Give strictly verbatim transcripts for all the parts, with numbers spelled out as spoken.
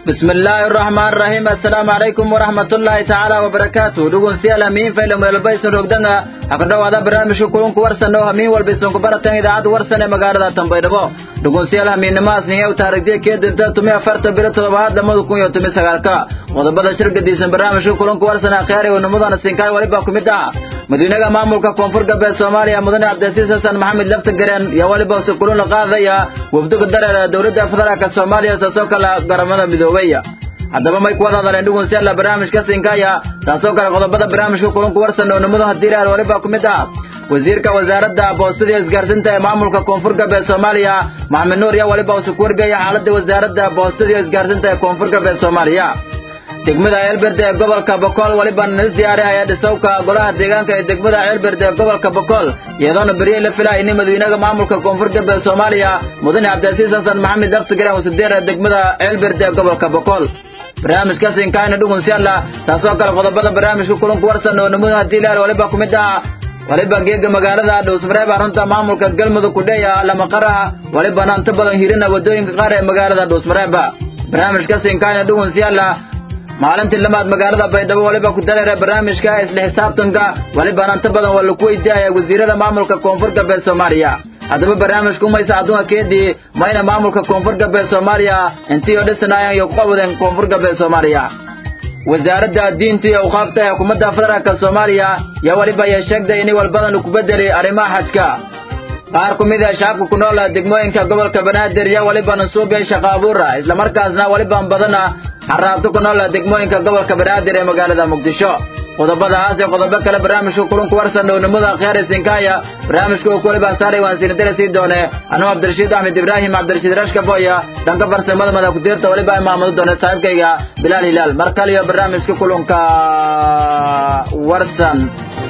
بسم الله الرحمن الرحيم السلام عليكم ورحمة الله تعالى وبركاته دغون سيال امين فيلم البيس روغدنا افدا ودا برنامج كلون كورسن او امين والبيسون كبرتن اذاعه ورسن مغارده تنبيدبو دغون سيال امين نماس نيو تاريخدي كيدنت تمي أفرت بيرت لباد لمد كون يو تمي سغالكا ودبدا شركديسن برنامج كلون كورسن خيري ونمدان سينكاي وليبا كميدا مدينه مامولka koonfur galbeed Soomaaliya mudane Cabdisiis Xasan Maxamed Laftagareen ya waliba soo kulun qaadaya wabduga dareera dawladda federaalka Soomaaliya soo kala garamada midoobaya hadaba may ku wada hadleen dhugun si la barnaamijka Sinkaya taasoo kala qodobada barnaamijka kulanka warsan oo nimada hadiiraad waliba kumid ah wasiirka wasaaradda boostada iyo isgaarsiinta ee maamulka koonfur galbeed Soomaaliya Maxamed Nuur ya waliba soo kordhiyay xaaladda wasaaradda boostada iyo isgaarsiinta ee koonfur galbeed Soomaaliya degmada Elberde ee gobolka Boqol waliba nil diyaariyay dhisawka golaha deegaanka ee degmada Elberde ee gobolka Boqol iyadoo bariye la filay in madaxweynaha maamulka koonfur galbeed Soomaaliya mudane Cabdisiis Xasan Maxamed Laftagareen uu sideera degmada Elberde ee gobolka Boqol barnaamijka Sinkayna dhugun si alla taasoo kala qodobada barnaamijka kulanka warsan oo nimada diilaal waliba kumid ah waliba geega magaalada Dhuusmareeb arunta maamulka galmudug ku dheeya lama qaraha waliba inta badan hirina wadooyinka qaar ee magaalada Dhuusmareeb barnaamijka Sinkayna dhugun si alla maalintii lamaad magaalada Baydhabo waliba ku dareeray barnaamijka isla xisaabtanka waliba inta badan wala ku weydiiyay wasiirada maamulka koonfur galbeed Soomaaliya hadaba barnaamijku ma isaacaduna keedii mayna maamulka koonfur galbeed Soomaaliya intii oo dhisanaayeen iyo qabadeen koonfur galbeed Soomaaliya wasaaradda diinta iyo awqaafta ee xukuumadda federaalka Soomaaliya ya waliba ay sheegday in walbadan ku bedelay arrimaha xajka qaar kumid ah shacabka ku nool degmooyinka gobolka Banaadir ya waliba nasuubay shaqo abuur isla markaasna waliba badana xaraabto ku nool degmooyinka gobolka Banaadir ee magaalada Muqdisho qodobadaas iyo qodobo kale barnaamijka kulanka warsan oo nimada khayr Sinkaya barnaamijka oo kale baasaray waan siin darasi doone anoo Cabdirashiid Ahmed Ibrahim Cabdirashiid Rashka Boya dhanka farsamada madax ku dirta waliba imaamada doone saaxiibkayga Bilal Hilal markale iyo barnaamijka kulanka warsan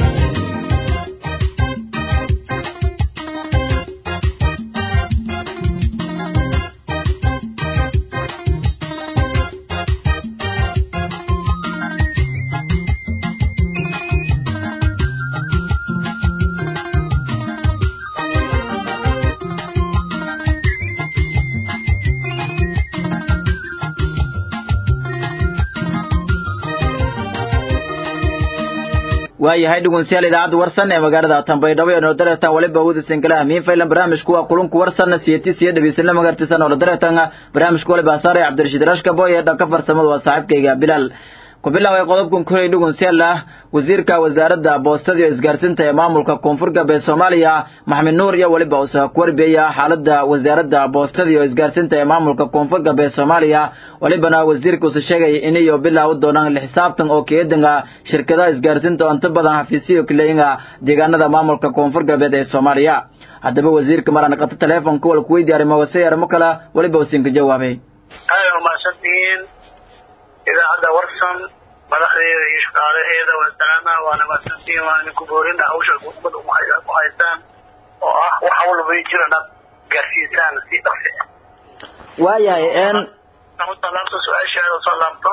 waayahay dhugunsiyaal idaacada warsan ee magaalada Tanbaydhabo ee Nordarta waliba wada Sinkala amiin faylan barnaamijku waa kulanka warsan siyaasadii dhabiisna magartisan oo Nordarta barnaamijku waliba saaray Cabdirashiid Rashka Boye dhanka farsamada waa saaxiibkayga Bilal ku bilaaway qodobkan koray dhugunsiyaal wasiirka wasaaradda boostada iyo isgaarsiinta ee maamulka koonfur galbeed Soomaaliya Maxamed Nuur ya waliba uu soo kordhiyay xaaladda wasaaradda boostada iyo isgaarsiinta ee maamulka koonfur galbeed Soomaaliya walibana wasiirku uu sheegay in iyo bilaaw doonaan la xisaabtan oo keedinga shirkadaha isgaarsiinta oo inta badan xafiisiyo kaleeyinga deegaanada maamulka koonfur galbeed ee Soomaaliya hadaba wasiirka marana qata telefoonka wal ku weydiiyay ma wasayar ma kala waliba uu sinka jawaabay ayo ma shaqeen idaacada warsan madaxdeeda iyo shaqaalaheeda waa salaama waana maasntiin waana ku boorina hawsha gudbada u haystaan oo ah waxa walba jirana gaarsiisaan si dhaqsi waayahay een salaamto su'aashaada salaamto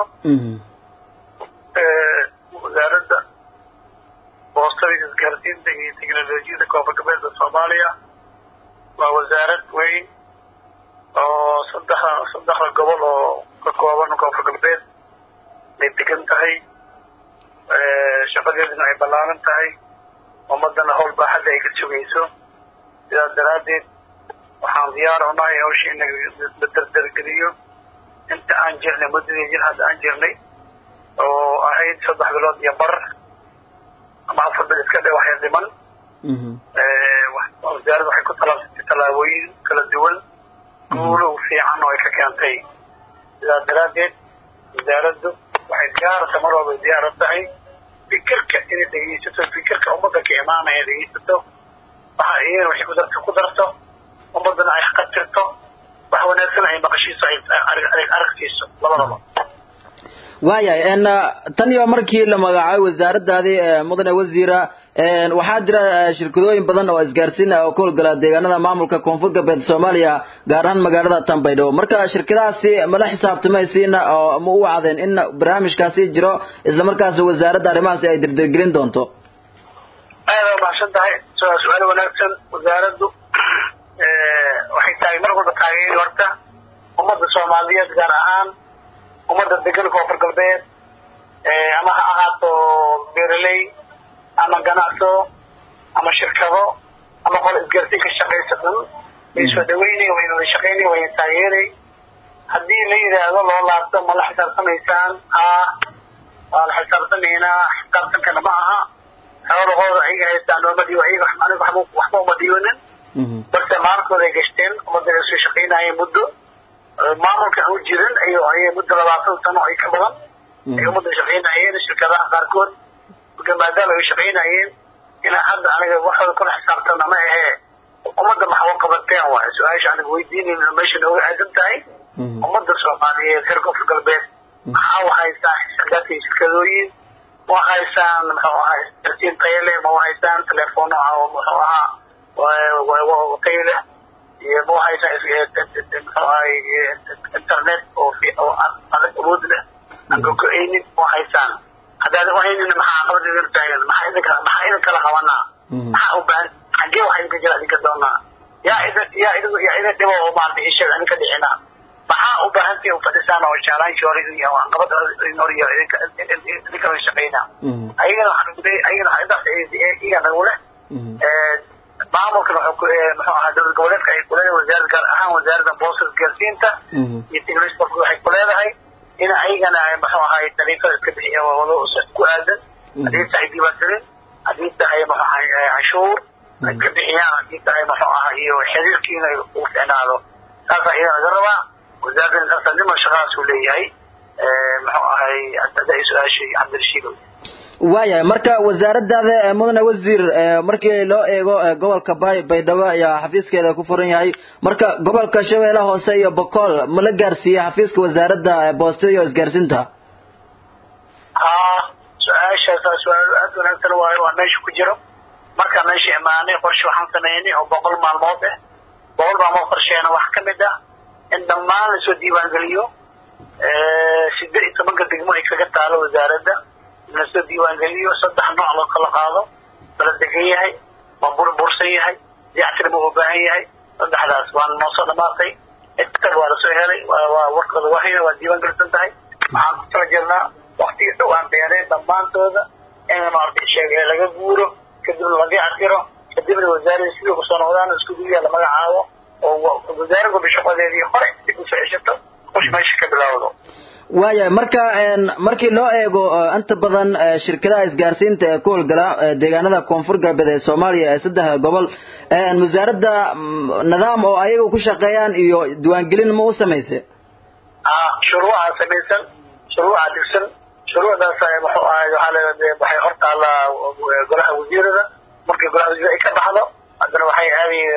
ee wasaaradda boostada isgaarsiinta iyo tiknoolajiyada koonfur galbeed Soomaaliya waa wasaarad weyn oo saddex saddex gobol oo ka kooban koonfur galbeed degan tahay ee shaqadeeduna ay balaaran tahay ummadana hawl baaxad ay ka sugayso sidaa daraadeed waxaan diyaar u nahay hawshiina la dardargeliyo inta aan jirnay muddadii jir hadda aan jirnay oo ahayd saddex bilood iyo bar ama afar bilood iska dhex waxay dhiman ee wasaaraddu waxay ku talaabsatay tallaabooyin kala duwan guulo fiican oo ay ka keentay sidaa daraadeed wasaaraddu waxay diyaarta mar walba diyaar tahay fikirka inay dhageysato fikirka ummadda ka imaanaya dhageysato waxa ay waxay ku darto ku darto ummadana ay xaqirto wax wanaagsan ay maqashiiso ay aragtiiso labadaba waayahay en tan iyo markii la magacaabay wasaaraddaadii mudane wasiira een waxa jira shirkadooyin badan oo isgaarsiin ah oo ka howlgala deegaanada maamulka koonfur galbeed Soomaaliya gaar ahaan magaalada Tanbaydhabo marka shirkadaasi ma la xisaabtamaysiina oo ma u wacdeen in barnaamijkaasi jiro isla markaas wasaaradda arrimahaas ay dirdirgelin doonto aad ma shaqaday su'aal wanaagsan wasaaraddu ee waxay tahay mar walba taageeri horta ummadda Soomaaliyeed gaar ahaan ummadda degan koonfur galbeed ama ha ahaato beeraley ama ganacso ama shirkado ama qol isgaarsiin ka shaqaysa dhan way soo dhaweynay way wada shaqaynay way taageeray haddii la yidhaahdo loo laabto ma la xisaabtamaysaan haa waa la xisaabtamaynaa xisaabtankana ma aha xoolahooda ayaga haystaan noomadii ayaga aniga waxba uma dhiibanin balse maalinkooda ay gashteen ummadda ay soo shaqaynayeen muddo maamulka aan u jirin ayo ayay muddo labaatan sano ay ka badan ay ummadda shaqaynayeen shirkadaha qaarkood marka maadaama ay shaqaynayeen ilaa hadda aniga waxooda kula xisaabtana ma ahee ummadda maxaa u qabateen waay su-aasha aniga weydiinayna meesha nooga aadan tahay ummadda soomaaliyeed reer koonfur galbeed maxaa wahaysaan shirkadaadka shirkadooyin ma wahaysaan muxuu ahaa isgaarsiin tayo leh ma wahaysaan teleefoono ah oo muxuu ahaa tayo leh iyo ma wahaysaan muxuu ahay internet oo oo adag awood leh aan gogo-aynin ma wahaysaan haddaadan wahaynina maxaa qabad idin taagan maxaa idinka maxaa idin kala qabanaa maxaa u baahan xaggee waxaa idinka jira idinka doonaa yaa idin yaa idin yaa idin dhibo oo maanta isheeg idinka dhicinaa maxaa u baahantii u fadhisaan oo jaalaan shoori iyo qabad hor iyo idinka la shaqaynaa ayagana waxaa ayagana waxaa intaas iga nagu leh maamulkan wuxuu muxuu ahaa dowlad goboleedka ay ku leedahay wasaaradda gaar ahaan wasaaradda boostada isgaarsiinta iyo technology waxay ku leedahay in ayagana muxuu ahay dariiqada iska bixiya wado ku aadan haddii tahay diiwaangelin haddii tahay muxuu ahay canshuur iska bixiyaan haddii tahay muxuu ahaa iyo xiriirkiina uu ficnaado saasaa iyada laga rabaa wasaaradda intaasnimo shaqadaas uu leeyahay muxuu ahay hadda ay su-aashay cabdirashiid waayahay marka wasaaradaada mudane wasiir markii loo eego gobolka bay baydhabo ayaa xafiiskeeda ku furan yahay marka gobolka shabeellaha hoose iyo boqol ma la gaarsiiyey xafiiska wasaaradda boostada iyo isgaarsiinta haa su-aashaas su-aal aad wanaagsan waayo waa meesha ku jiro markaa meesha imaanay qorshe waxaan sameynay oo boqol maalmood ah boqol maalmood qorsheena wax ka mid ah in dhammaan lasoo diiwaangeliyo sideed iyo tobanka degmo ay kaga taalo wasaaradda lasoo diiwaangeliyo saddex nooc loo kala qaado bala degan yahay ma burbursan yahay dayactir ma u baahan yahay saddexdaas waa noo soo dhamaatay inta waa lasoo helay waa warkooda wahayna waa diiwaangelisan tahay waxaan ku tala jirnaa waktiga dhow aan beeray dhammaantooda in maaragtay sheegay laga guuro kadibna la dayactiro kadibna wasaaradda sidii kusoo noqdaan isku guriga la magacaabo oo wasaaradda bishaqadeedii hore dib usoo ceshato qosh meesha ka bilowdo waayahay marka markii loo eego inta badan shirkadaha isgaarsiinta ee ku howlgala deegaanada koonfur galbeed ee soomaaliya ee saddexda gobol wasaaradda nidaam oo ayaga ku shaqeeyaan iyo diiwaangelin ma u samaysay shuruucaa samaysan shuruucaa dhigsan shuruucdaas muxuu ahay waxaa leedahay waxay hortaallaa golaha wasiirada markii golaha wasiirada ay ka baxdo haddana waxay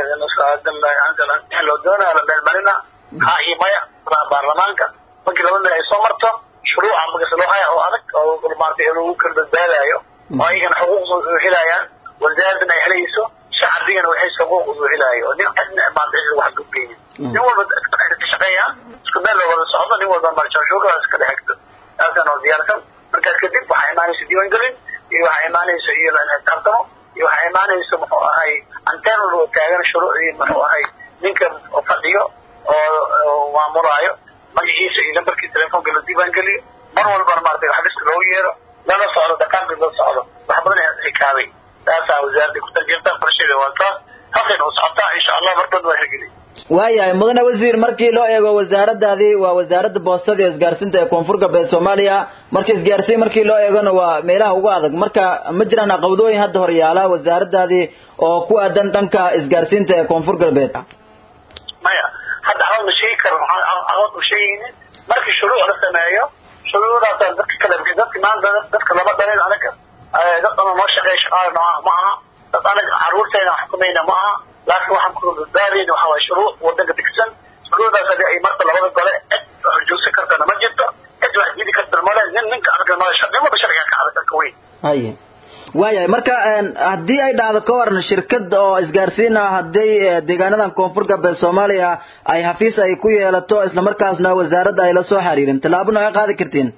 aadayeen loo doonaa la meelmarina haa iyo maya baarlamaanka markii laba meel ay soo marto shuruuca magas loo haya oo adag oo maaragtay lagu kala badbaadayo oo ayagana xuquuqdooda u helayaan wasaaradana ay helayso shacabigana waxay xuquuq u helayo oo nin cidna maaragtay wax gudbeynin nin walba ka shaqeeyaan isku meel loo wada socdo nin walba marka shuruucdaas ka dhexegto taasana oo diyaarsan markaas kadib waxaa imaanaysa diiwaangelin iyo waxaa imaanaysa iyo la xisaabtamo iyo waxaa imaanaysa muxuu ahay anteen loo taagan shuruucdii muxuu ahay ninka fadhiyo oo maamulaayo magaciisa iyo lambarkii telefoonka la diiwaangeliyo mar walbana maaragtay xafiiska loogu yeero lala socdo dhaqaanka la socdo wax badan ayaa xikaabay taasaa wasaaradda ku tarjirta qorshada waa taas halkan u socotaa insha allah markad waa hirgeli waayahay mudane wasiir markii loo eego wasaaradaadii waa wasaaradda boostada iyo isgaarsiinta ee koonfur galbeed soomaaliya marka isgaarsiin markii loo eegona waa meelaha ugu adag marka ma jiraan caqabadooyin hadda hor yaala wasaaradaadii oo ku aadan dhanka isgaarsiinta ee koonfur galbeed maya hadda cawad ma sheegi karo cawad ma sheegaynin markii shuruuc la sameeyo shuruucdaas dadka kale dadka maanta dadka lama dhalin anaga dadkana noo shaqeeya shaqaale ma aha dad anaga caruurteena xukumayna ma aha laakiin waxaan ku badbaadayna waxaa waye shuruuc wadanka degsan shuruucdaas hadii ay marta labada gole cid horjoogsan kartana ma jirto cid wax jidi kartana male nin ninka anaga noo nin walba sharciga ka adag ka weyn haye waayahay marka haddii ay dhacdo ka waran shirkad oo isgaarsiin ah haddii deegaanadan koonfur galbeed soomaaliya ay xafiis ay ku yeelato isla markaasna wasaaradda ay la soo xiriirin tallaabo nooga qaadi kartiin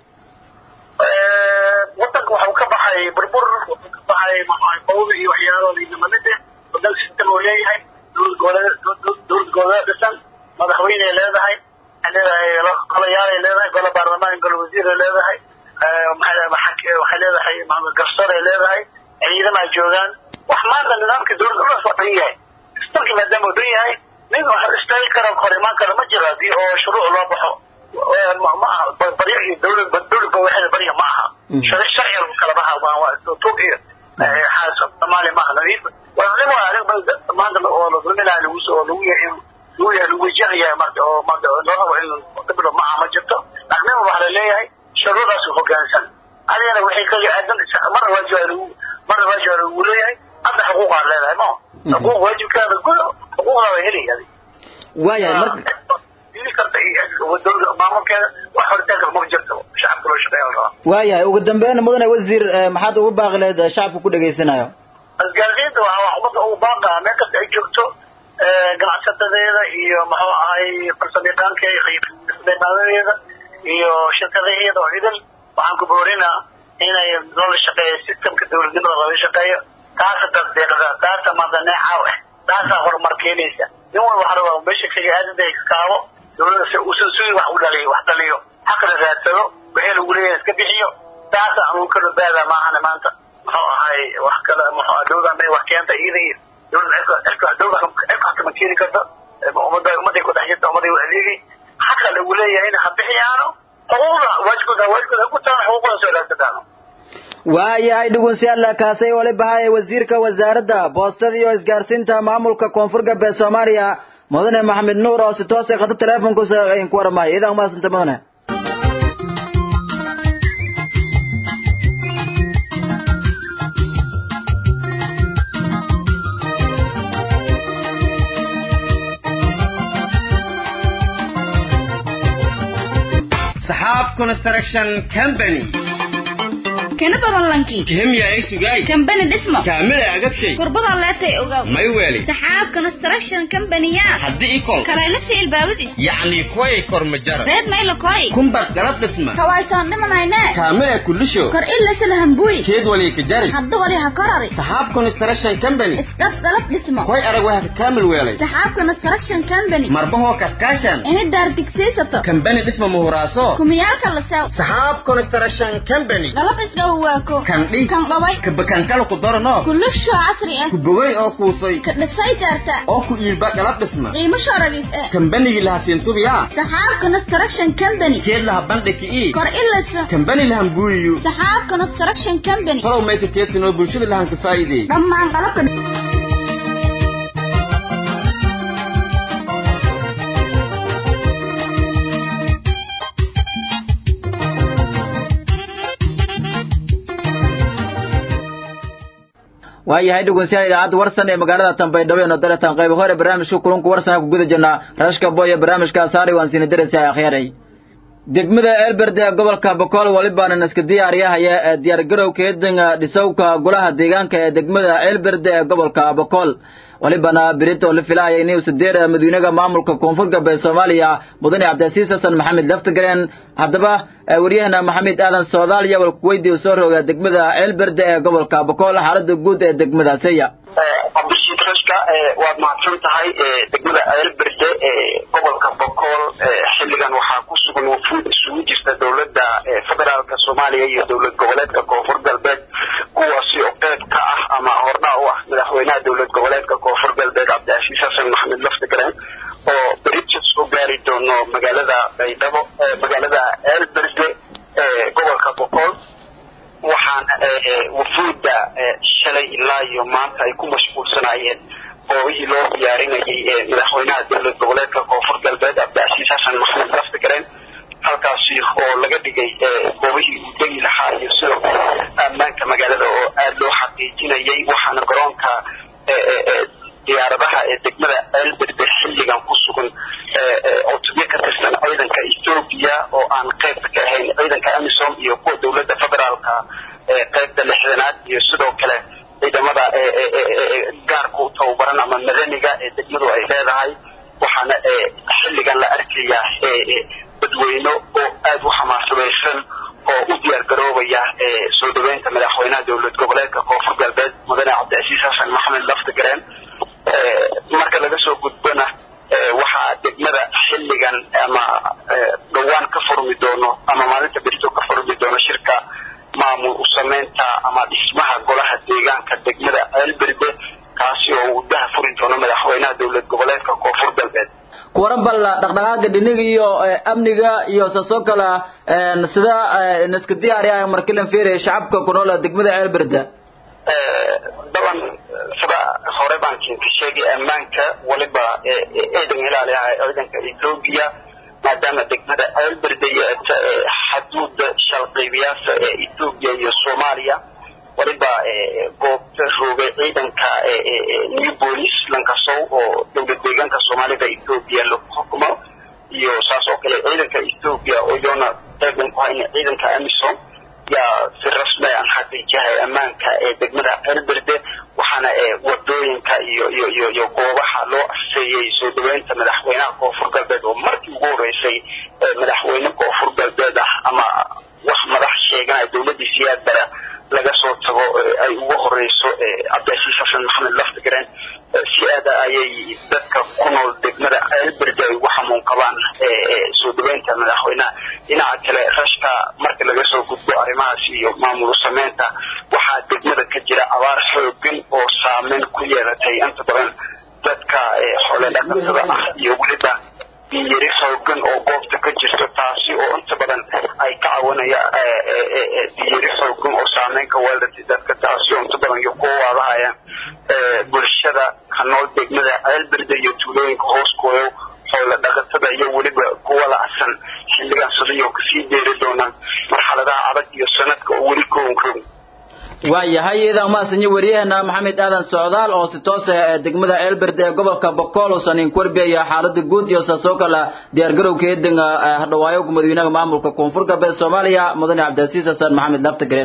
wadanka waxuu ka baxay burbur wuxuu ka baxay qowda iyo waxyaalooda inamalide wadanka sistem oo leeyahay dowlad goboleed dowlad goboleed dhisan madaxweyne leedahay leedahay qolayaal ay leedahay gola baarlamaan gola wasiir ay leedahay waxay waxay leedahay maamul garsoor ay leedahay ciidan ay joogaan wax maanta nidaamka dowladda u soo yahay istalki maadaama uu yahay nin waxa istaayl kara qorimaan kara ma jiro hadii oo shuruuc loo baxo ma aha bariga dowladda dowladda waxay bariga ma aha sharci sharci kala baxa waa tuuqiyo xaaso Soomaali ma aha nadiif walaalo aniga maanta oo la dulminayo lagu soo lagu yahay lagu yahay lagu wajahayaa marka oo maanta loo in diblo ma ma jirto laakiin waxa la leeyahay shuruudaas u hoggaansan adina waxay ka aadan mar waajib mar waajib uu leeyahay hadda xuquuq aan leedahay ma xuquuq waajibkaada gudo xuquuqda way helayaan waayahay marka dili karta iyo dowladda maamulkeeda wax hortaag ma jirto shacabka loo shaqeeyo waayahay ugu dambeyn mudane wasiir maxaad ugu baaqleed shacabka ku dhageysanayo asgaarsiinta waxa umada ugu baaqa meel kasta ay joogto ganacsatada iyo maxuu ahay farsamayaqaanka iyo khayraadkeeda iyo shirkadaheeda oo idil waxaan ku boorinaa inay dowladda shaqeeyo systemka dowladnimada laga shaqeeyo taas daddeeqda taas madanaca ah taas horumar keenaysa in wal waxa rabaa meesha kaga aadada ay kaabo dowladda si uu soo wax u dhaliyo wax dhaliyo xaqna raadsado wixii lagu leeyahay iska bixiyo taas aan ka badbaada ma aha maanta muxuu ahay wax kale muxuu dowladda may wax keenta iyadii dowladda iska dowladda iska ma keeni karto umada umada ku dhaxaysta umada waliigi xaq lagu leeyahay in habixiyano xuquuqda waajibka waajibka ku taan xuquuqda soo raadsadaan waayahay dhugunsiyaal kaasay wali bahay wasiirka wasaaradda boostada iyo isgaarsiinta maamulka koonfur galbeed Soomaaliya mudane Maxamed Nuur oo si toos ah qad telefoonka ku warmay idan ma santa mudane Sahab Construction Company كنا بدلنكي كم يا إيش جاي كم بني دسمة كامل أجد شيء كربلا لا تيوجا ما يوالي سحاب كونستراكشن كمبانيات حد يكون كلايلتي الباودي يعني كوي كور مجرد زاد ما إله كوي كم بقرب دسمة كوايتان دم ناينات كامل كل شيء كر إلا سلهم بوي كيد ولي كجاري حد ولي هكرري سحاب كونستراكشن كمباني اسكت قلب دسمة كوي أروح كامل ويالي سحاب كونستراكشن كمباني مربوه كاسكاشن إن دار تكسيسة كمباني دسمة مهراسو كميال كلا ساو سحاب كونستراكشن كمباني قلب اسقواكو كان دي كان قوي كبكان كلو قدرنا كل شو عصري اه كبوي أو كوسي كنساي تارتا أو كويل بقى قلب دسمة قيمة شرقيس اه كمباني لها سينتوبيا سحاب كونستراكشن كمباني كيد لها بندك إيه كر إلا سا كمباني لها مجويو سحاب كونستراكشن كمباني فلو ما يتكيس إنه برشيد لها كفايدة لما انقلبت waayahay dhugunsiyaal idaacadda warsan ee magaalada Tanbaydhabo ee dalatan qayb hore barnaamijka kulanka warsan ku guda jirnaa rashka boye barnaamijka saari waan siin darasay akhiray degmada Elberde gobolka Boqol waliba iska diyaariyay diyaar garowkeedna dhisowka golaha deegaanka ee degmada Elberde ee gobolka Boqol walibana birito la filaayay inuu sideed madaxweynaha maamulka koonfur galbeed Soomaaliya mudane Cabdisiis Xasan Maxamed Laftagareen hadaba wariyahana Maxamed Aadan Soomaaliya wal ku weydiiyay soo rooga degmada Elberde ee gobolka Boqol xaaladda guud ee degmadaas ayaa Cabdisiis Rashka waad mahadsan tahay degmada Elberde ee gobolka Boqol xilligan waxa ku sugan wufuud isugu jirta dawladda federaalka Soomaaliya iyo dawlad goboleedka koonfur galbeed kuwaasi oo qayb ka ah ama horna u ah madaxweynaha dawlad goboleedka koonfur galbeed Cabdisiis Xasan Maxamed Laftagareen oo bridges u gaari doono magaalada Baydhabo magaalada Elberde ee gobolka Boqol waxaan wufuudda shalay ilaa iyo maanta ay ku mashquulsanaayeen oo wixii loo diyaarinayay madaxweynaha dawlad goboleedka koonfur galbeed Cabdisiis Xasan Maxamed Laftagareen halkaasi oo laga dhigay goobihii uu degi lahaa iyo sidoo kale ammaanka magaalada oo aad loo xaqiijinayay waxaana garoonka diyaaradaha ee degmada Elberde xilligan ku sugan oo tubiye ka tirsan ciidanka Ethiopia oo aan qayb ka ahayn ciidanka AMISOM iyo kuwa dawladda federaalka ee qaybta lixdanaad iyo sidoo kale ciidamada gaarka u tababaran ama madaniga ee degmadu ay leedahay waxaana xilligan la arkayaa dadweyne oo aad u xamaasadaysan oo u diyaar garoobaya soo dhaweynta madaxweynaha dawlad goboleedka koonfur galbeed mudane Cabdisiis Xasan Maxamed Laftagareen marka laga soo gudbana waxaa degmada xilligan ama doono ama maalinta berito ka furmi doono shirka maamul u sameynta ama dhismaha golaha deegaanka degmada Ceelberde kaasi oo uu daha furi doono madaxweynaha dowlad goboleedka Koonfur Galbeed kuwaran bal dhaqdhaqaaqa dhinaga iyo amniga iyo soo kala sida iska diyaariya markii la fiiriyo shacabka ku nool degmada Ceelberde ee daban sida hore baan ka sheegay amaanka waliba eedan ilaaliya ciidanka Ethiopia maadaama degmada Ceelberde ay xuduud shalqiyaasa ee Ethiopia iyo Soomaaliya waliba goobta roogay ciidanka new police lankasow oo dowlad deegaanka Soomaalida Ethiopia loo xukumo iyo saasoo kale ciidanka Ethiopia oo yoona taagan ku hayna ciidanka AMISOM ya si rasmi ah xaqiijiyahay amaanka ee degmada Ceelberde waxaana wadooyinka iyo iyo iyo iyo goobaha loo afseeyay soo dhaweynta madaxweynaha Koonfur Galbeed oo markii ugu horeysay madaxweynaha Koonfur Galbeed ama wax madax sheeganay dowladda siyaadada laga soo tago ay ugu horeyso Cabdicasiis Xasan Maxamed Laftigreen siyaada ayay dadka ku nool degmada Ceelberde ay wax xamuun qabaan soo dhaweynta madaxweynaha dhinaca kale rashka marka laga soo gudbo arrimahaas iyo maamul sameynta waxaa degmada ka jira abaar xooggan oo saameyn ku yeelatay inta badan dadka xoolo dhaqatada ah iyo waliba yiri xooggan oo goobta ka jirta taasi oo inta badan ay ka caawinaya yiri xooggan oo saameyn ka weelatay dadka taasi oo inta badan iyo ku wadaayaan bulshada kanool degmada Ceelberde iyo tuulooyinka hooskooda xoolo dhaqatada iyo waliba kuwa lacsan xilligan soo ka sii deeri doonaan marxaladaha adag iyo sanadka oo wali koonkan waayahay ida ma sanyi wariyana Maxamed Aadan Socdaal oo si toos ah degmada Ceelberde ee gobolka Boqol oo sanin korbiya xaaladda guud iyo soo kala diyaar garowkeedin hadhawaayo madaxweynaha maamulka Koonfur Galbeed Soomaaliya Mudane Cabdicasiis Xasan Maxamed Laftigreen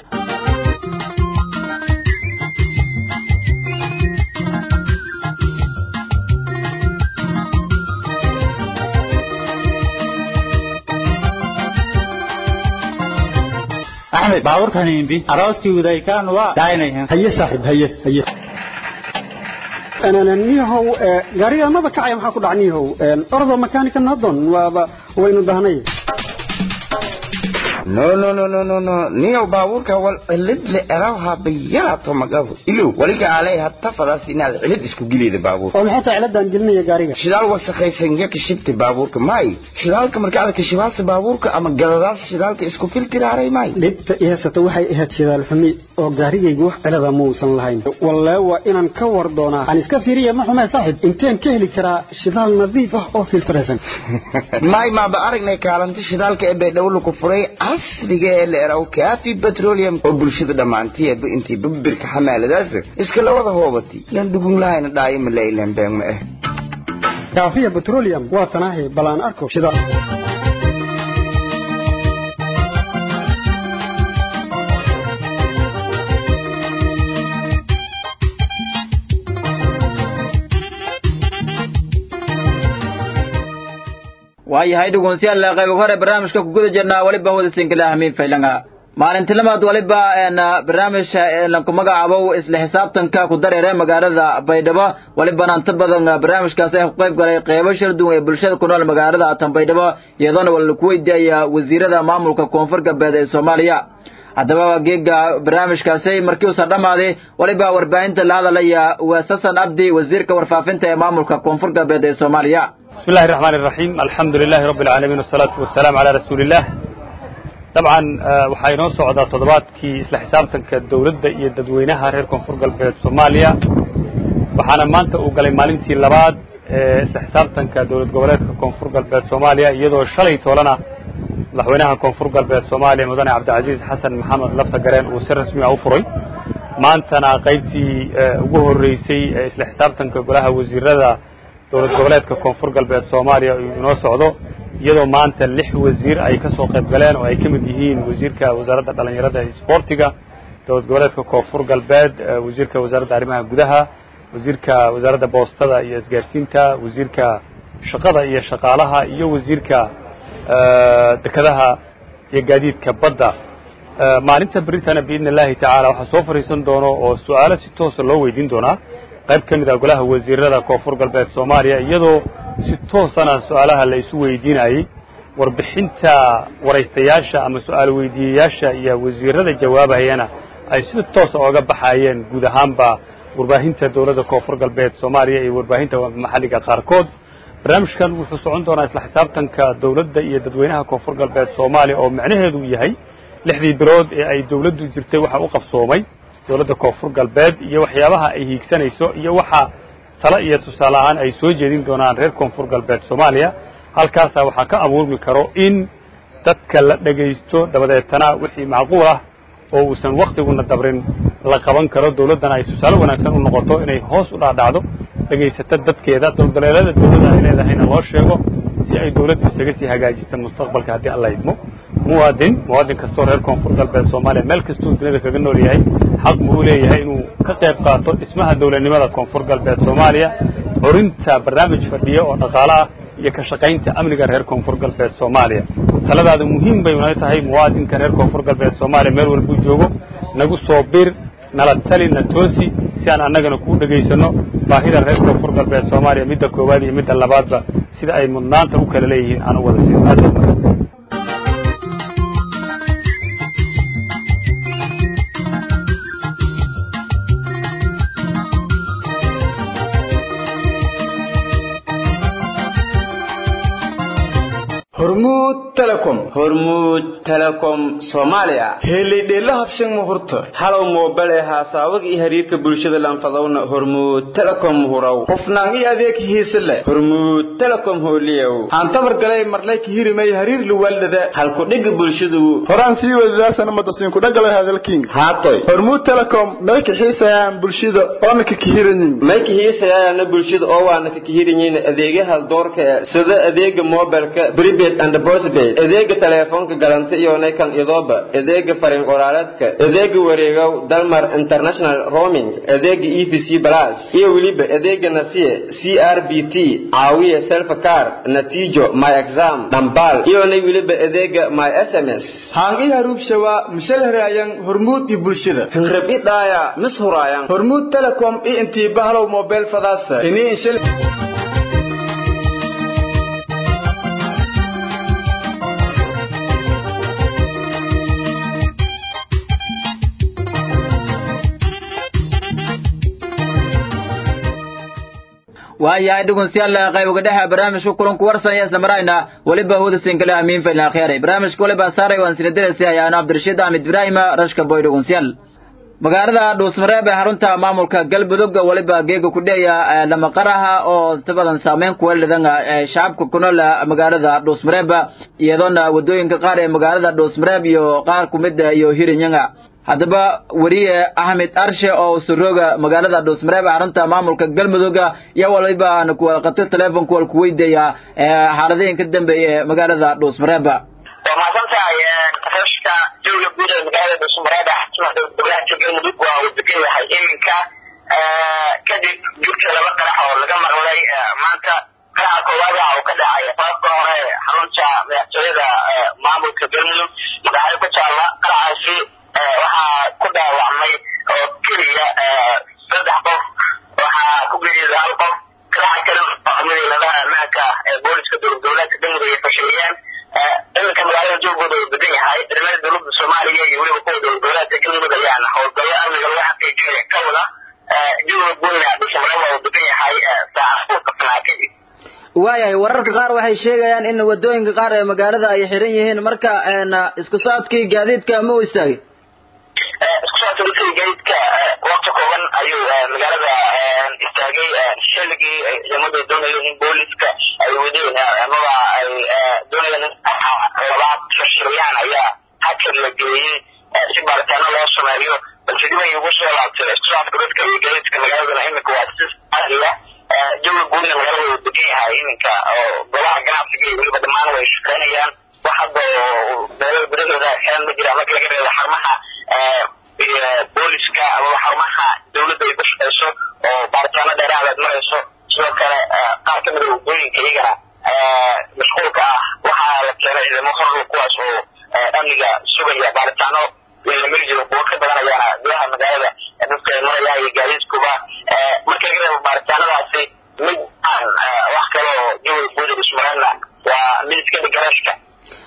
أحمد باور كان يندي أراضي وذاي كان وا داينه هي صاحب هي هي أنا نيهو قرية ما بكعي محاكو دعنيهو أرض مكانك النظن وين دهني no no no no no no niyo baaburka wal cilid la eraha biyaato magabo ilo waliga alay hatta fadaas inaad cilid isku gilida baabuur oo maxay tahay ciladan gelinaya gaariga shidaal wasaqaysan ka shibti baabuurka may shidaalka marka aad ka shibaas baabuurka ama galadaas shidaalka isku filtiraaray may dibta iyasata waxay ahayd shidaal xumi oo gaarigaygu wax cilada muusan lahayn wallahi waa inaan ka war doonaa aan iska fiiriyo ma xumay saaxib inteen ka heli karaa shidaal nadiif ah oo filtiraysan may ma ba aragnay kaalanta shidaalka ee beedhow ku furay asriga ee leerow kaafi petroleum oo bulshada dhamaanteed intii babirka xamaaladaas iska la wada hoobati lan dugun lahayn dhaay ma leeylan been ma ah kaafi petroleum waa tanahay balaan arko shidaal waayahay dhugunsiyaal qayb hore barnaamijka ku guda jirnaa waliba wada sinkala ahmiin faylanga maalintilamaad waliba een barnaamijka la ku magacaabo isla xisaabtanka ku dareeray magaalada Baydhabo waliba inta badan barnaamijkaas ay qayb galay qaybo shirduun ee bulshada ku nool magaalada Baydhabo iyadoo wal ku weydiiyay wasiirada maamulka Koonfur Galbeed ee Soomaaliya hadaba geega barnaamijkaas markii uu sadhamaaday waliba warbaahinta la hadalaya Waasasan Abdi wasiirka warfaafinta ee maamulka Koonfur Galbeed ee Soomaaliya بسم الله الرحمن الرحيم الحمد لله رب العالمين والصلاة والسلام على رسول الله طبعا وحينو صعدة تضبات كي إسلا حسابتن كالدولة إيا ددوينها رير كونفور قلبة سوماليا وحانا مانتا وقالي مالنتي اللباد إسلا حسابتن كالدولة قولات كونفور قلبة سوماليا يدو الشلي تولنا لحوينها كونفور قلبة سوماليا مدني عبد العزيز حسن محمد لفتا قرين وسر رسمي أوفري مانتنا قيبتي وقوه الرئيسي إسلا حسابتن كالقولها وزير رضا dowlad goboleedka Koonfur Galbeed Soomaaliya inoo socdo iyadoo maanta lix wasiir ay ka soo qayb galeen oo ay kamid yihiin wasiirka wasaaradda dhalinyarada iyo isboortiga dowlad goboleedka Koonfur Galbeed wasiirka wasaaradda arrimaha gudaha wasiirka wasaaradda boostada iyo isgaarsiinta wasiirka shaqada iyo shaqaalaha iyo wasiirka dekadaha iyo gaadiidka badda maalinta britana biidnillaahi tacaala waxa soo fariisan doono oo su'aalo si toos ah loo weydiin doonaa qayb kamid ah golaha wasiirada Koonfur Galbeed Soomaaliya iyadoo si toos ah su'aalaha la isu weydiinayay warbixinta waraystayaasha ama su'aal weydiiyayaasha iyo wasiirada jawaabahayana ay si toos ah uga baxayeen guud ahaanba warbaahinta dawladda koonfur galbeed Soomaaliya iyo warbaahinta maxalliga qaarkood barnaamijkan wuxuu socon doonaa isla xisaabtanka dawladda iyo dadweynaha koonfur galbeed Soomaaliya oo macnaheedu yahay lixdii bilood ee ay dawladdu jirtay waxa uu qabsoomay dawladda koonfur galbeed iyo waxyaabaha ay hiigsanayso iyo waxa tala iyo tusaale ahaan ay soo jeedin doonaan reer koonfur galbeed Soomaaliya halkaas waxa ka abuurmi karo in dadka la dhageysto dabadeetana wixii macquul ah oo uusan waqtiguna dabrin la qaban karo dawladdan ay tusaale wanaagsan u noqoto inay hoos u dhaadhacdo dhageysato dadkeeda dawladda dawladda ay leedahay in loo sheego si ay dawladdu isaga sii hagaajisto mustaqbalka haddii Allah idmo muwaadin muwaadin kastoo reer koonfur galbeed Soomaaliya meel kastoo dunida kaga nool yahay xaq uu leeyahay inuu ka qayb qaato dhismaha dawladnimada koonfur galbeed Soomaaliya horinta barnaamij fadhiyo oo dhaqaalaha iyo ka shaqaynta amniga reer koonfur galbeed Soomaaliya taladaadu muhiim bay u tahay muwaadinka reer koonfur galbeed Soomaaliya meel walba uu joogo nagu soo bir nala talina toosi si aan annagana ku dhageysano baahida reer koonfur galbeed Soomaaliya midda koowaad iyo midda labaadba sida ay mudnaanta u kala leeyihiin aan wada sii aado hormuud telecom hormuud telecom Soomaaliya helidheela habshan muhurta halow mobile haasawag iyo xiriirka bulshada lanfadowna hormuud telecom huraw qofnaan iyo adeeg hiisle hormuud telecom holiyow aan tabar galay marlay ka hirimay xiriir luwalada halku dhig bulshadu horaan sii wadaasana madasin ku dhagalay hadalkiin haatoy hormuud telecom meelka xiisayaan bulshada oo ka kihiranin meelka xiisayaan bulshada oo waana ka kihiranin adeegaha doorka sida adeega mobilka prepaid and postpaid adeega telefoonka galanta iyo kan idooba adeega fariin qoraaladka adeega wareegow Dalmar International Roaming adeega E V C Plus iyo waliba adeega nasiye C R B T caawiye self car natiijo my exam dambal iyo waliba adeega my S M S hangi haruub shawa mishalharayan hormuud iyo bulshada rabi daaya mishuraayan hormuud telecom iyo intii bahlow mobile fadaasa inii shil ويا دكون سيال قيب قدها برامج كلهم كورسا يسلم راينا ولبا هو السنكلا أمين في الأخير برامج كله بساري وانسين درسي يا أنا عبد الرشيد أحمد إبراهيم رشك بوي دكون سيال magaalada Dhuusmareeb ee xarunta maamulka Galmudug waliba geega ku dheeya lama qaraha oo tabadan saameyn ku leedahay shacabka ku nool magaalada Dhuusmareeb iyadoo wadooyinka qaar ee magaalada Dhuusmareeb iyo qaar ku mid ah iyo Hirinyaga hadaba wariye Ahmed Arshe oo surooga magaalada Dhuusmareeb xarunta maamulka Galmudug iyo waliba aan ku qatay telefoon ku ku weydiiya xaaladeen ka dambeeyay magaalada Dhuusmareeb rashka jooga gudaha magaalada Dhuusmareeb xasmada dowladda Galmudug waa uu degan yahay iminka kadib jirka laba qarax oo laga maqlay maanta qaraxa koowaad oo ka dhacay qaabka hore xarunta madaxtooyada maamulka Galmudug magaalada ku taala qaraxaasi waxaa ku dhaawacmay oo kaliya saddex qof waxaa ku geeriyooday hal qof qaraxa kale oo midnimada maaka booliska dowladda Galmudug ay fashiliyeen إنك مقالة جوجو دو بديها هاي رمال دولوب الصومالية يقولي وقود الدولات يقولي مدليانا هو الدولة أمي الواحد في جيري كولا جوجو بولنا بسمروا وبديها هاي ساعة قفنا كذي waayahay wararka qaar waxay sheegayaan in wadooyinka qaar ee magaalada ay xiran yihiin marka isku socodkii gaadiidka ma u istaagay isku socodkii gaadiidka waqti kooban ayuu magaalada istaagay xilligii ciidamada doonayeen in booliska ay wadeen amaba ay doonayeen labaad fashiliyaan ayaa hakad la geeyey si baaritaano loo sameeyo balse dib ay ugu soo laabtay isku socodka dadka iyo gaadiidka magaalada imika waa si caadiya jawi guud ee magaalada uu degan yahay iminka oo golaha ganacsiga iyo weliba dhammaan way shaqaynayaan wax hadda oo beelada gudahooda xiran ma jira marka laga reebo xarumaha booliska ama xarumaha dowladda ay ku shaqayso oo baaritaano dheeraad aad marayso sidoo kale qaar ka mid a wadooyinka iyagana mashquulka ah waxaa la keenay ciidamo horlu kuwaas oo amniga sugaya baaritaano la mari jiro kuwo ka badanayaana gudaha magaalada dadka ay marayaan iyo gaadiidkuba marka laga reebo baaritaanadaasi mid aan wax kale oo jawi guud Dhuusmareebna waa mid iska dhigarashka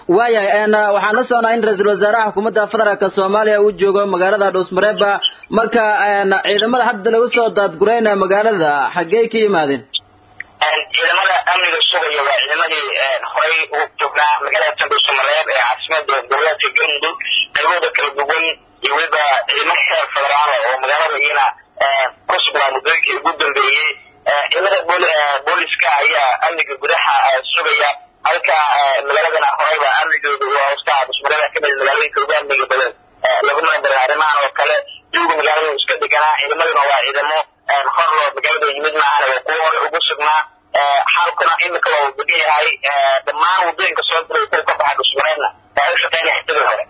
waaya een waxaan la soconaa in ra'iisul wasaaraha xukuumadda federaalka Soomaaliya uu joogo magaalada Dhuusmareeb marka een ciidamada hadda lagu soo daadgurayna magaalada xaggee ka yimaadeen ciidamada amniga sugaya waa ciidamadii horey u joognaa magaalada Dhuusmareeb ee caasimadda dowladda Galmudug qaybooda kala duwan iyo weliba ciidamada heer federaal oo magaalada iyana ku sugnaa muddooyinkii ugu dambeeyey ciidamada booliska ayaa amniga gudaha sugaya halka magaaladana horeyba amnigooda waa ustaad Dhuusmareeb ka mid magaalooyinka ugu amniga badan laguma daray arrimahan oo kale jooga magaalada iska deganaa ciidamaduna waa ciidamo hor loo magaalada yimid maahan oo kuwa hore ugu sugnaa xaalkuna imika waa degan yahay dhammaan waddooyinka soo diray kuwa ka baxa Dhuusmareebna waa u shaqeynaya sidii hore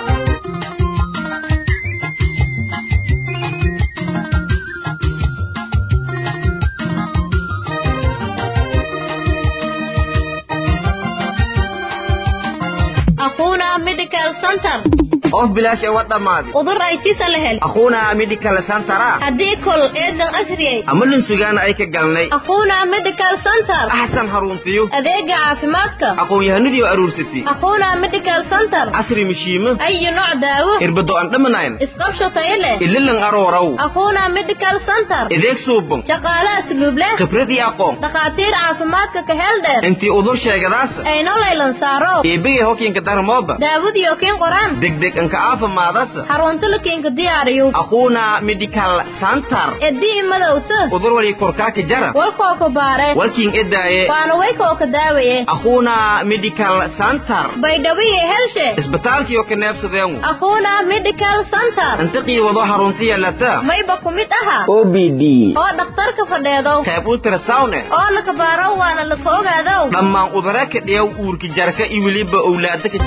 أخونا ميديكال سنتر of bilaash ee wadamaadi udur ay tisa lehel أخونا medical center haddii kol eedan asriyay ama lunsugaana ay ka galnay أخونا ميديكال سنتر axsan haruntiyo adeega caafimaadka aqoon-yahanadii oo aruursatay أخونا ميديكال سنتر casri mishiimo أي نوع دaawo irbado aan dhamanayn isqabsho tayo leh ililan aroorow أخونا ميديكال سنتر adeeg suuban shaqaale asluub leh khibrad iyo aqoon dhakhaatiir caafimaadka ka hel dheer intii udur sheegadaas ay noloylan saaro eebigay hokiinka darmooba daawadiyo kiin qoraan degdeg anka caafimaadaas xarunta la kiinka diyaariyo أخونا medical center edii madowta udur wali korkaaka jara walkoo ku baare walkiin edaaye waana waykoo ka daawaye أخونا medical center baydhawiye helshe isbitaalkii oo ka neebsadeengu أخونا ميديكال سنتر intiqii wado xaruntiya lata mayba ku mid aha O B D oo dhakhtarka fadheedo qayb ultrasound oo la kabaaro waana la ka ogaado dhammaan udara ka dhiyaw uurka jarka iyo weliba owlaada ka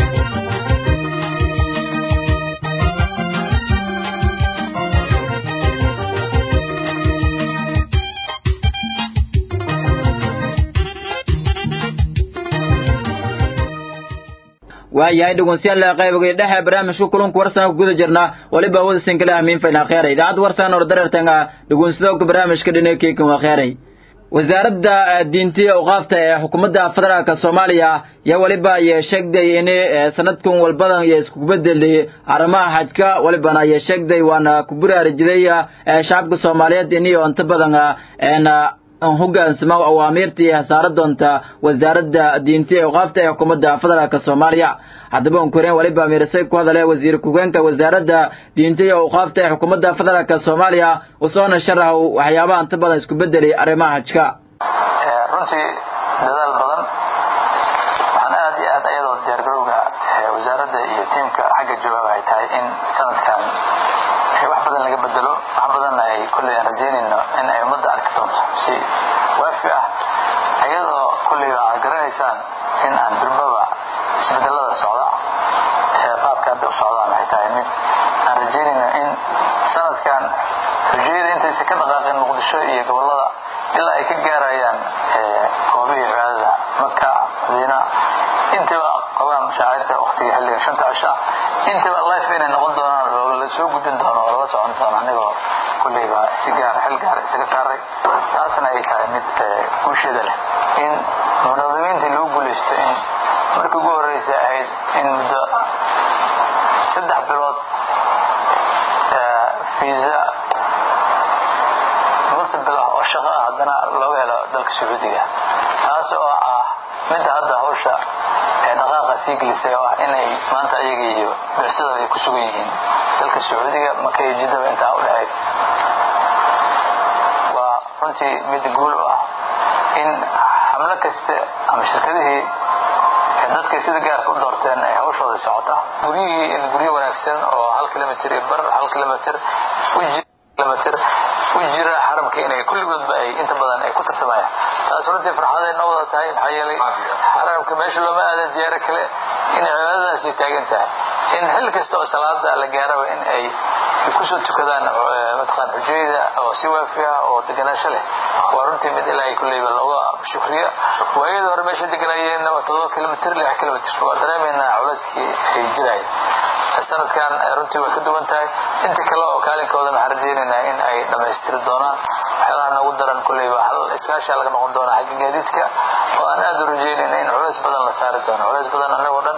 waayahay dhageystayaal qaybiga dhexe barnaamijka kulanka warsan ku guda jirna waliba wada sinkala amiin fayna khayr idaacad warsan oo dareertanga dhageystayaal barnaamijka dhinaykeeka waa khayray wasaaradda diinta iyo awqaafta ee xukuumadda federaalka Soomaaliya ya waliba ay sheegday in sanadkan walbadan ay isku bedelay arrimaha xajka waliba ay sheegday waana ku buraarijiday shacabka Soomaaliyeed inay inta badan aan hogaansamo awaamirtii hasaaradonta wasaaradda diinta iyo awqaafta ee xukuumadda federaalka Soomaaliya haddaba aan koreen waliba mirsay ku hadalay wasiir ku-xigeenka wasaaradda diinta iyo awqaafta ee xukuumadda federaalka Soomaaliya oo soo sharaxay waxyaabaha inta badan isku bedelay arrimaha xajka runtii dadaal badan waxaan aad iyo aad ayadoo diyaargarowga wasaaradda iyo tiimka xagga jawaab ay tahay in sanadkan wax badan laga bedelo wax badan ay kulli rajaynayno in ay ummadda arki doonto si waafi ah ayadoo kulli waxaad garanaysaan in aan durbaba isbedelada socda ee qaabka hadda u socdaan waxay tahay mid aan rajaynayno in sanadkan rajayada intaysa ka dhaqaaqeen muqdisho iyo gobolada ilaa ay ka gaarayaan goobihii cibaadada maka madiina intiba qabaan mashaacirta waqtiga xilliga shanta cisha intiba life inay noqon doonaan oo la soo gudbin doono oo la socon doono anigoo kulliba si gaar xil gaar isaga saaray taasna ay tahay mid guusheeda leh in munadamiinta lagu guuleysto in markii ugu horreysay ahayd in muddo saddex bilood fiisa multiple ah oo shaqo ah haddana looga helo dalka Sacuudiga taas oo ah mid hadda hawsha ee dhaqaaqa sii gelisay oo ah inay maanta ayaga iyo bicsada ay ku sugan yihiin dalka Sacuudiga markay jidaba inta u dhahay waa runtii mid guul ah in xamla kasta ama shirkadihii dadka sida gaarka u doorteen ay hawshooda socota guriyihii in guriyo wanaagsan oo hal kilomitir iyo bar hal kilomitir u kilomitir u jira xaramka inay kulligoodba ay inta badan ay ku tartamayaan taas runtii farxadeed noo wada tahay maxaa yeelay xaramka meesha looma aadan diyaaro kale in cibaadadaasi taagan tahay in xil kasta oo salaada la gaaraba in ay kusoo tukadaan mataqaan xujayda oo si waafi ah oo deganaansho leh waa runtii mid ilaahay kulleyba looga shukriya waayada hore meesha deganayeen todoba kilomitir lix kilomitir waa dareemaynaa culeyskii ay jirayeen sanadkan runtii way ka duwan tahay inta kale oo kaalinkooda waxaan rajaynaynaa in ay dhammaystiri doonaan waxyaalaha nagu daran kulleyba hal iskaasha laga noqon doonaa xagga gaadiidka oo aan aad u rajaynayna in culeys badan la saari doono culeys badan annagoo dhan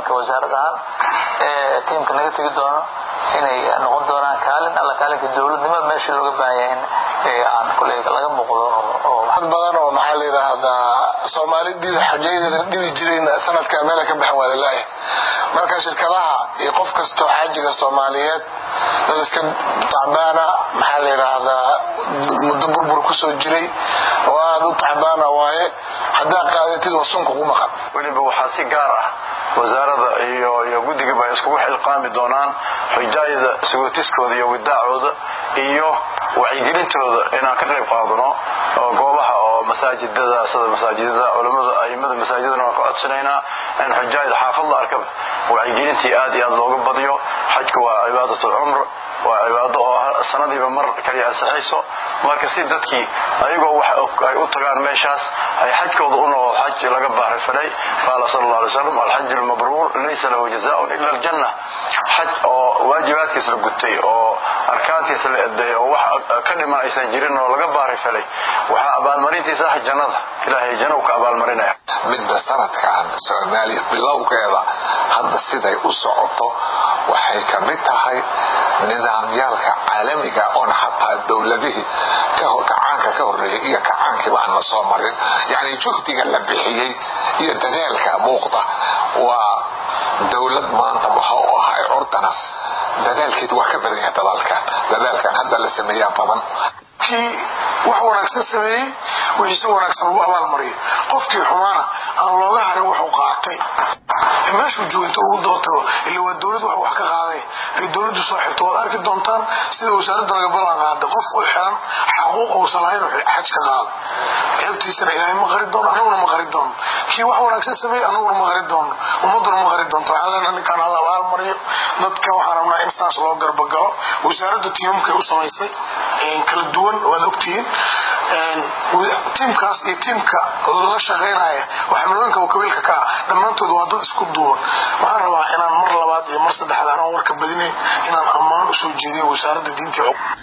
tiimka naga tegi doono inay noqon doonaan kaalin alla kaalinka dawladnimada meesha looga baahan yahay in aan kulay laga muuqdo oo wax badan oo maxaa la yiraahdaa Soomaalidu xajeeyada dhibi jireen sanadka meel ka baxan walaalahay marka shirkadaha iyo qof kasto xajiga Soomaaliyeed dadka taabana maxaa la yiraahdaa muddo burbur ku soo jiray oo aad u taabana waaye hadaa qaadatid wasunka ugu maqan waliba waxa si gaar ah wasaaradda iyo iyo guddiga bay isku xilqaami doonaan xijaayada sagootiskooda iyo wadaacooda iyo wacyigelintooda inaan ka qayb qaadano goobaha oo masaajidada sida masaajidada culimada aimada masaajidana waa ku codsanayna in xijaayada xaafadda arkab wacyigelintii aad iyo aad looga badiyo xajku waa cibaadatul umr waa cibaado oo sanadiiba mar kaliya saxiiso marka si dadkii ayagoo wax ay u tagaan meeshaas ay xajkooda u noqdo xaj laga baahay falay qala sallallahu alayhi wasallam al-hajj al-mabrur laysa lahu jazaa'un illa al-jannah xaj oo waajibaadkiisa la gutay oo arkaantiisa la adeeyo oo wax ka dhima aysan jirin oo laga baahay falay waxa abaalmarintiisa jannada ilaahay janno ka abaalmarinaya midda sanadkan Soomaaliya bilowgeeda hadda siday u socoto waxay ka mid tahay nidaamyaalka caalamiga oo xataa dawladaha ka kacaanka ka horeeyay iyo kacaanka baan la soo marin yani juhdiga la bixiyay iyo dadaalka muuqda waa dawlad maanta waxa uu ahay ordanas dadaalkeedu waa ka badan yahay dadaalka dadaalkan hadda la sameeyaa badan kii wax wanaagsan sameeyay wixii wanaagsan uu abaal mariyo qofkii xumaana aan looga harin wuxuu qaatay meeshu joogto ugu dooto ilaa waa dawladdu wax ka qaaday ay dawladdu soo xirto wada arki doontaan sida wasaaradda laga ballan qaaday qof u xiran xaquuq oo salahayn xaj ka qaado qaybtiisana ilaahay ma qari doono anaguna ma qari doono kii wax wanaagsan sameeyay anaguna ma qari doono ummaduna ma qari doonto waxaan ninkan hada abaal mariyo dadka waxaan rabnaa in saas loo garbagalo wasaaradda tiimka u samaysay in kala duwan wada ogtiin een tiimkaas iyo tiimka la shaqeynaya waxa milooyinka wakiilka ka dhamaantood waa dad isku duwan waxaan rabaa inaan mar labaad iyo mar saddexaad aan warka badinay inaan ammaan u soo jeediyo wasaaradda diinta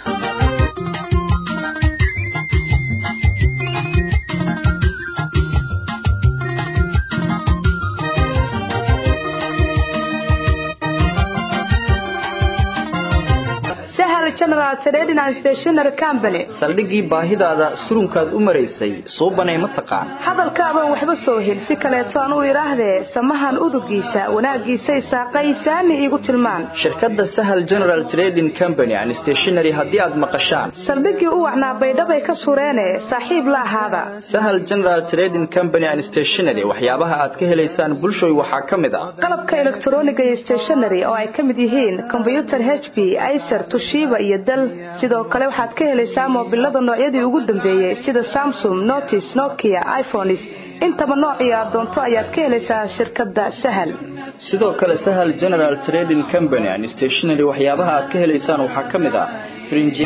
General Trading and Stationery Company saldhigii baahidaada surunkaad u mareysay soo banay ma taqaan hadalkaaban waxba soo hel si kaleeto aan u iraahdee samahan udugiisa wanaagiisa isaaqaysaani igu tilmaan shirkadda Sahal General Trading Company and Stationery hadii aad maqashaan saldhigii u wacnaa baydhabay ka sureene saaxiib la ahaada Sahal General Trading Company and Stationery waxyaabaha aad ka helaysaan bulshooy waxa kamid ah qalabka elektarooniga iyo stationery oo ay kamid yihiin computer H P Acer Toshiba iyo dal sidoo kale waxaad ka helaysaa moobilada noocyadii ugu dambeeyay sida Samsung Notis Nokia iPhones intaba noocyada doonto ayaad ka helaysaa shirkadda Sahal sidoo kale Sahal General Trading Company and Stationery waxyaabaha aad ka helaysaan waxa kamid ah fringe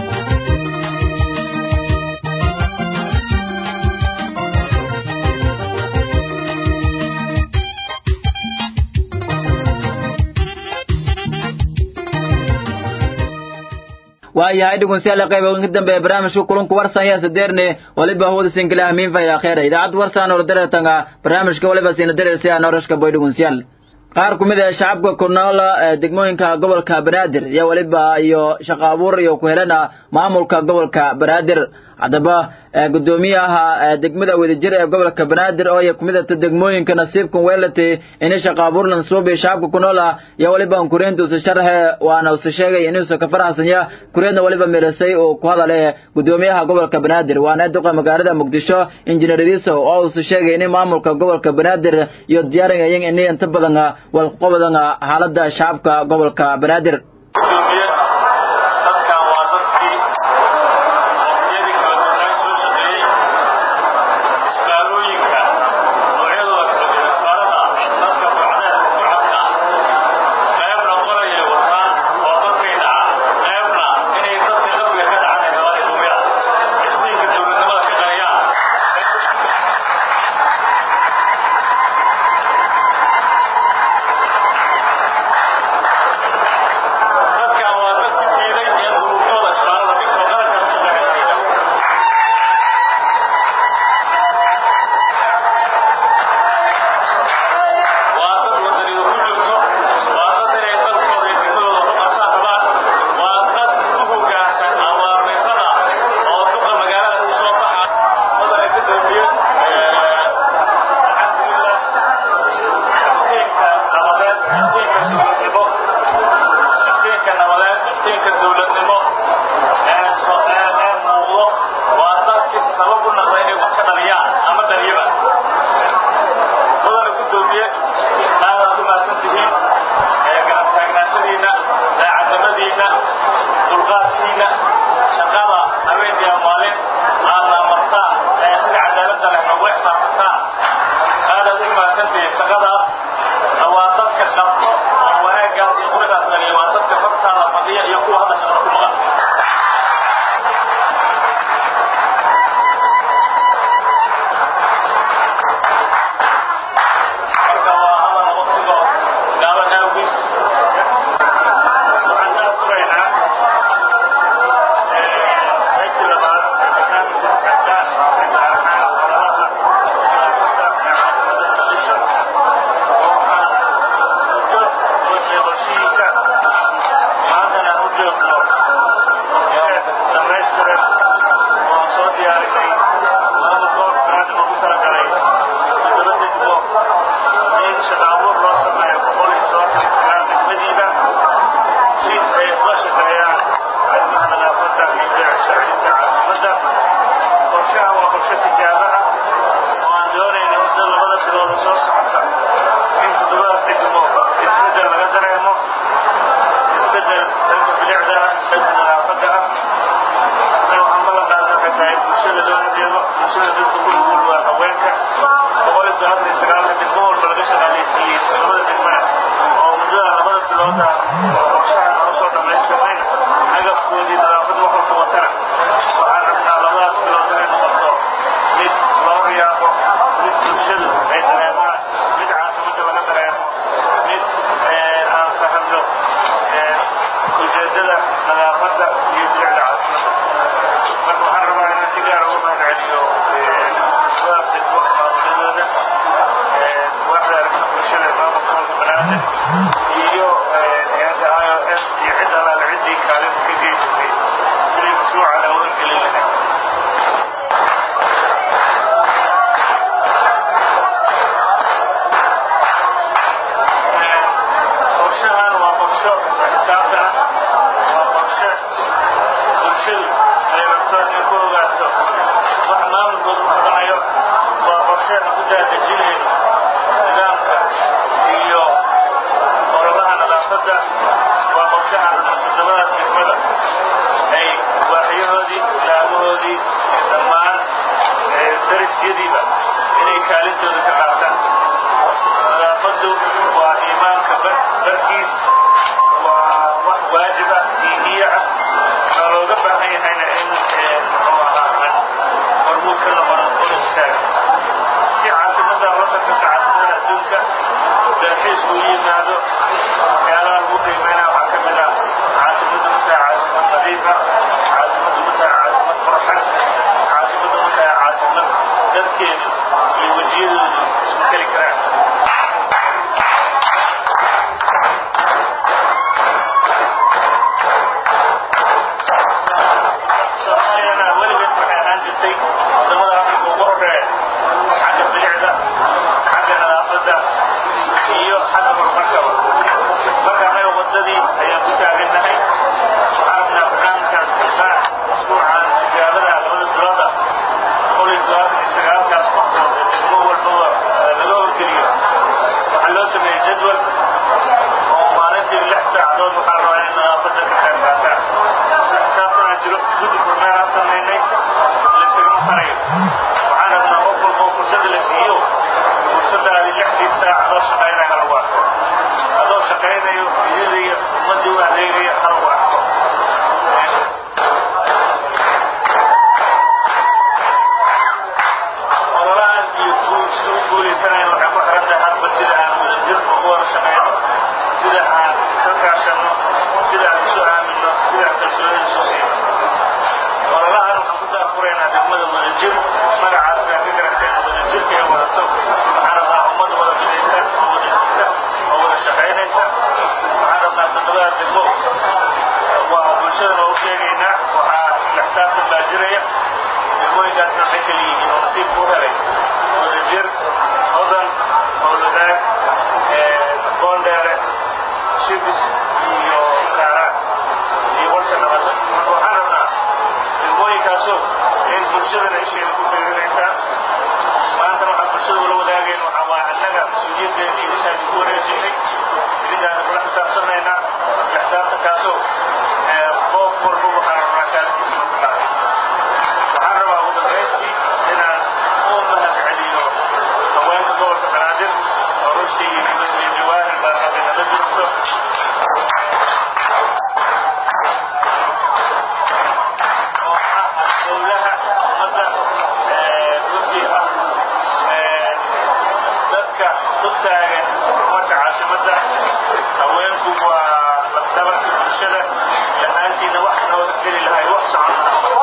waayahay dhugunsiyaal qaybaha dambe ee barnaamijka kulanku warsan yaa sadeerne waliba hooda singlaha min fayda khair idaacad warsan oo dareetanga barnaamijka waliba sina dareersiya noorashka boy dhugunsiyaal qaar kumid ah shacabka ku nool degmooyinka gobolka Banaadir iyo waliba iyo shaqo abuur iyo ku helana maamulka gobolka Banaadir hadaba gudoomiyaha degmada wadajir ee gobolka Banaadir oo ay kumid ah degmooyinka nasiibku weelate in shaqo abuur lan soo bee shacabka ku nool iyo waliba aan kureento sharxe waana uu sheegay inuu soo ka faraxsanaya kureedna waliba meelasay oo ku hadalay gudoomiyaha gobolka Banaadir waana duqa magaalada Muqdisho injineeridiisa oo uu sheegay in maamulka gobolka Banaadir iyo diyaarinayeen in inta badan wal qobadana xaaladda shacabka gobolka Banaadir shaqadaas waa dadka qabto oo wanaaggaas iyo qurigaas laga waa dadka hortaada fadhiya iyo kuwa hadda shaqada ku maqan dadka u taagan horumarka caasimadda haweenku waa lafdabarka bulshada la'aantiina wax noo isgeli lahay wax socon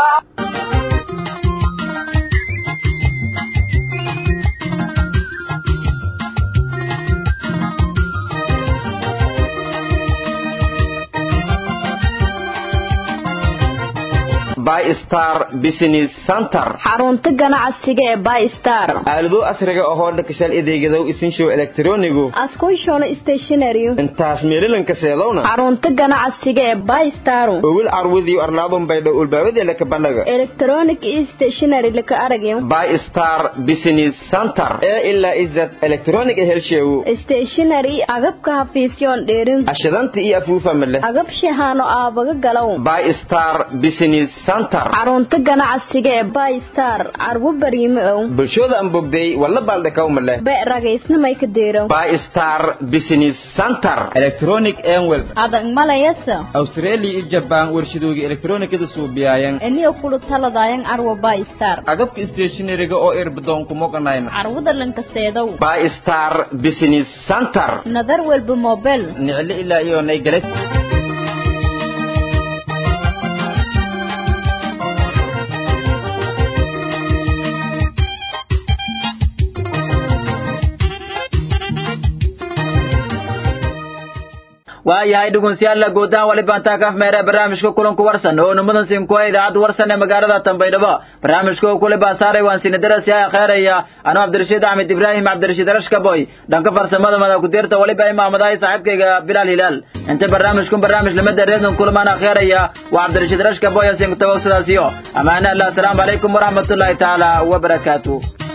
By Star Business Center xarunta ganacsiga ee By Star aalado asriga oo hooda ka shal adeegada isin show electronigu askushon stationery intaas meelan ka seedowna xarunta ganacsiga ee By Star oo wil arwadi arlaadon bayda ulbaawada la ka banaga electronic stationery la ka aragyo By Star Business Center ee illa izat electronic helsheew stationery agabka hafiisyon dheerin ashadanta iyo afuufa male agab shahano aabaga galaw By Star Business xarunta ganacsiga ee By Star argu bariimo bulshada aan bogday wala baaldhakaw male be ragaysnimay ka deero By Star Business Center electronic enwel adag malayasa Australia iyo Japan warshadooga electronicada soo biyayaan eniyo kula taladayan arwa By Star agabka stationeryga oo irbadoon ku moqanayna arwada lanka seedow By Star Business Center nadar walba mobile nicli ilaa iyo nay galas waayahay dhugunsiyaal guudaan wali baantaa kaaf meere barnaamijka kulanku warsan oo numadan siinkuwa idaacadda warsan ee magaalada Tanbaydhabo barnaamijka kule baasaaray waan siin darasiya khayriya anoo Cabdirashiid Ahmed Ibrahim Cabdirashiid Rashkaboy dhanka farsamada mada ku dirta wali baa imaamaday saaxiibkayga Bilal Hilal inta barnaamijku barnaamij lama dareedan kulmaan khayriya waa Cabdirashiid Rashkaboy siin tawasulaasiyo amaana Allah assalamu alaykum wa rahmatullahi ta'ala wa barakatuh